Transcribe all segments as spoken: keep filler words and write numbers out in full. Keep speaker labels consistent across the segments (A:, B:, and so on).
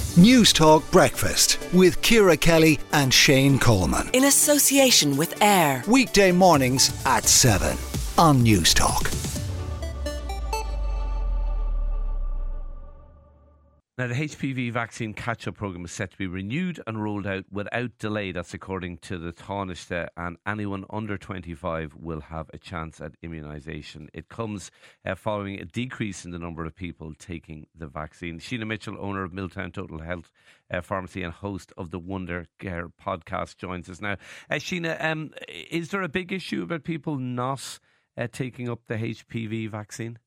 A: News Talk Breakfast with Ciara Kelly and Shane Coleman.
B: In association with AIR.
A: Weekday mornings at seven on News Talk.
C: Now, the H P V vaccine catch-up programme is set to be renewed and rolled out without delay. That's according to the Taoiseach, and anyone under twenty-five will have a chance at immunisation. It comes uh, following a decrease in the number of people taking the vaccine. Sheena Mitchell, owner of Milltown Total Health uh, Pharmacy and host of the Wonder Care podcast, joins us now. Uh, Sheena, um, is there a big issue about people not uh, taking up the H P V vaccine?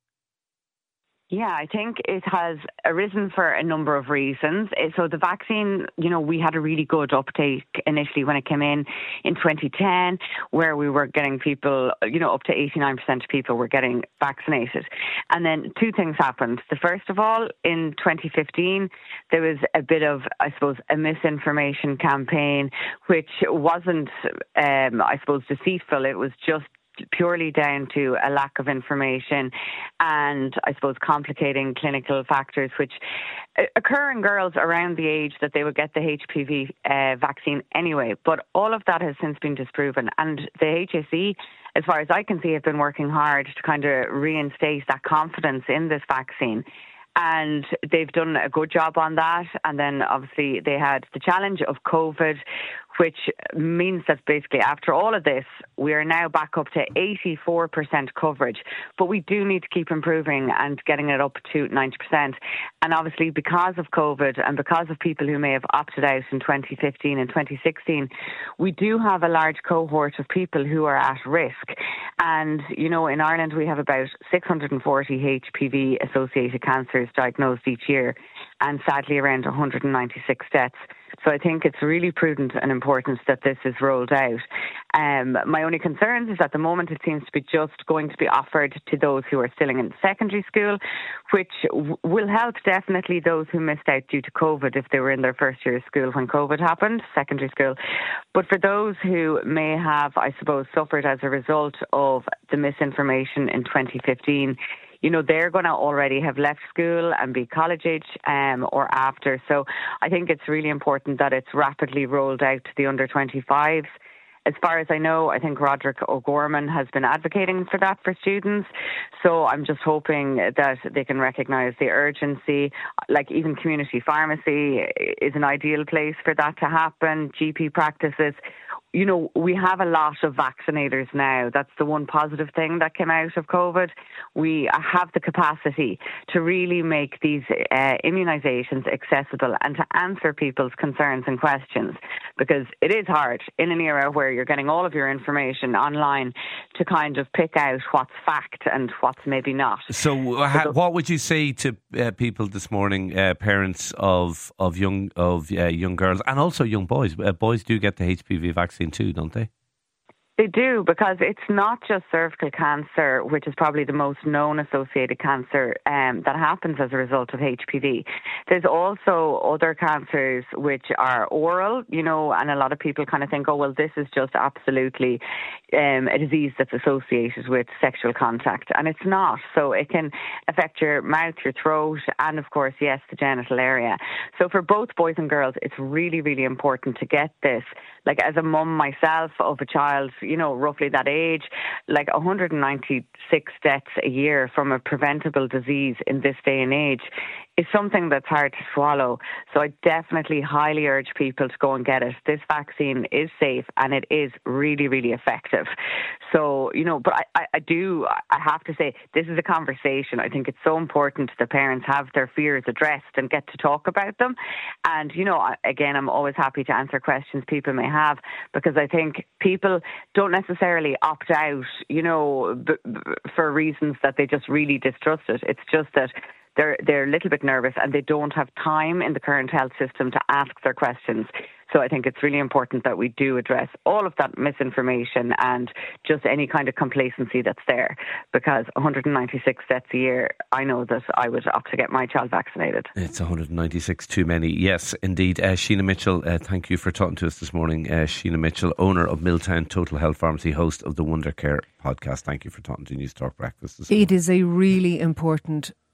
D: Yeah, I think it has arisen for a number of reasons. So the vaccine, you know, we had a really good uptake initially when it came in in twenty ten, where we were getting people, you know, up to eighty-nine percent of people were getting vaccinated. And then two things happened. The first of all, in twenty fifteen, there was a bit of, I suppose, a misinformation campaign, which wasn't, um, I suppose, deceitful. It was just purely down to a lack of information and, I suppose, complicating clinical factors which occur in girls around the age that they would get the H P V uh, vaccine anyway. But all of that has since been disproven, and the H S E, as far as I can see, have been working hard to kind of reinstate that confidence in this vaccine. And they've done a good job on that. And then obviously they had the challenge of COVID, which means that basically after all of this, we are now back up to eighty-four percent coverage. But we do need to keep improving and getting it up to ninety percent. And obviously because of COVID and because of people who may have opted out in twenty fifteen and twenty sixteen, we do have a large cohort of people who are at risk. And, you know, in Ireland, we have about six hundred forty H P V-associated cancers diagnosed each year, and sadly around one hundred ninety-six deaths. So I think it's really prudent and important that this is rolled out. Um, my only concern is at the moment it seems to be just going to be offered to those who are still in secondary school, which w- will help definitely those who missed out due to COVID if they were in their first year of school when COVID happened, secondary school. But for those who may have, I suppose, suffered as a result of the misinformation in twenty fifteen, you know, they're going to already have left school and be college age um, or after. So I think it's really important that it's rapidly rolled out to the under twenty-fives. As far as I know, I think Roderick O'Gorman has been advocating for that for students. So I'm just hoping that they can recognise the urgency. Like even community pharmacy is an ideal place for that to happen, G P practices. You know, we have a lot of vaccinators now. That's the one positive thing that came out of COVID. We have the capacity to really make these uh, immunisations accessible and to answer people's concerns and questions, because it is hard in an era where you're getting all of your information online to kind of pick out what's fact and what's maybe not.
C: So uh, what would you say to uh, people this morning, uh, parents of of young of uh, young girls and also young boys? Uh, boys do get the H P V vaccine too, don't they?
D: They do, because it's not just cervical cancer, which is probably the most known associated cancer um, that happens as a result of H P V. There's also other cancers which are oral, you know, and a lot of people kind of think, oh, well, this is just absolutely um, a disease that's associated with sexual contact. And it's not. So it can affect your mouth, your throat, and of course, yes, the genital area. So for both boys and girls, it's really, really important to get this. Like as a mum myself of a child, you know, roughly that age, like one hundred ninety-six deaths a year from a preventable disease in this day and age is something that's hard to swallow. So I definitely highly urge people to go and get it. This vaccine is safe and it is really, really effective. So, you know, but I, I, I do, I have to say, this is a conversation. I think it's so important that parents have their fears addressed and get to talk about them. And, you know, again, I'm always happy to answer questions people may have, because I think people don't necessarily opt out, you know, b- b- for reasons that they just really distrust it. It's just that they're they're a little bit nervous and they don't have time in the current health system to ask their questions. So I think it's really important that we do address all of that misinformation and just any kind of complacency that's there, because one hundred ninety-six deaths a year, I know that I would opt to get my child vaccinated.
C: It's one hundred ninety-six too many. Yes, indeed. Uh, Sheena Mitchell, uh, thank you for talking to us this morning. Uh, Sheena Mitchell, owner of Milltown Total Health Pharmacy, host of the Wonder Care podcast. Thank you for talking to News Talk Breakfast this morning.
E: It is a really important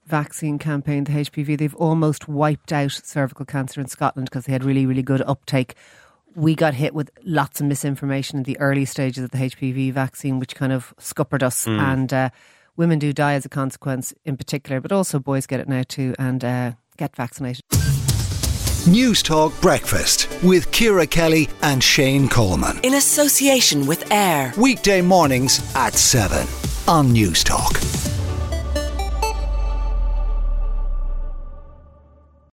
E: vaccine campaign, the H P V, they've almost wiped out cervical cancer in Scotland because they had really, really good uptake. We got hit with lots of misinformation in the early stages of the H P V vaccine, which kind of scuppered us. Mm. And uh, women do die as a consequence in particular, but also boys get it now too, and uh, get vaccinated.
A: News Talk Breakfast with Ciara Kelly and Shane Coleman.
B: In association with AIR.
A: Weekday mornings at seven on News Talk.